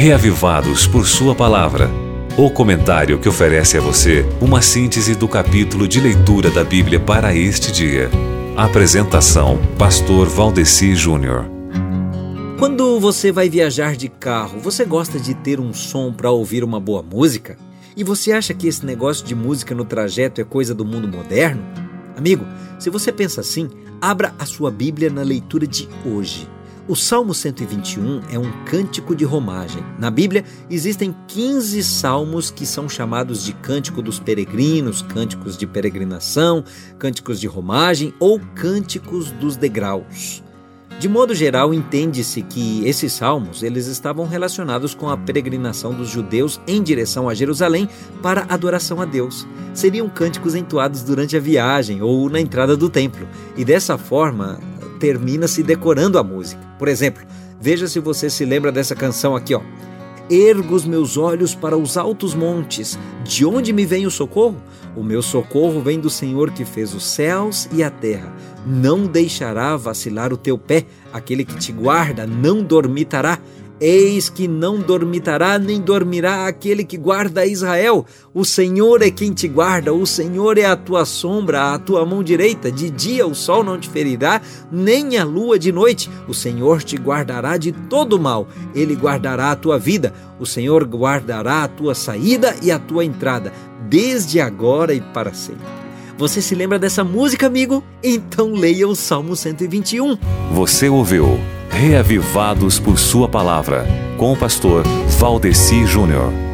Reavivados por Sua Palavra. O comentário que oferece a você uma síntese do capítulo de leitura da Bíblia para este dia. Apresentação: Pastor Valdeci Júnior. Quando você vai viajar de carro, você gosta de ter um som para ouvir uma boa música? E você acha que esse negócio de música no trajeto é coisa do mundo moderno? Amigo, se você pensa assim, abra a sua Bíblia na leitura de hoje. O Salmo 121 é um cântico de romagem. Na Bíblia existem 15 salmos que são chamados de cântico dos peregrinos, cânticos de peregrinação, cânticos de romagem ou cânticos dos degraus. De modo geral, entende-se que esses salmos eles estavam relacionados com a peregrinação dos judeus em direção a Jerusalém para adoração a Deus. Seriam cânticos entoados durante a viagem ou na entrada do templo, e dessa forma termina-se decorando a música. Por exemplo, veja se você se lembra dessa canção aqui, ó. Ergo os meus olhos para os altos montes, de onde me vem o socorro? O meu socorro vem do Senhor que fez os céus e a terra. Não deixará vacilar o teu pé, aquele que te guarda não dormitará. Eis que não dormitará nem dormirá aquele que guarda Israel. O Senhor é quem te guarda, o Senhor é a tua sombra, a tua mão direita. De dia o sol não te ferirá, nem a lua de noite. O Senhor te guardará de todo mal, Ele guardará a tua vida. O Senhor guardará a tua saída e a tua entrada, desde agora e para sempre. Você se lembra dessa música, amigo? Então leia o Salmo 121. Você ouviu Reavivados por Sua Palavra, com o pastor Valdeci Júnior.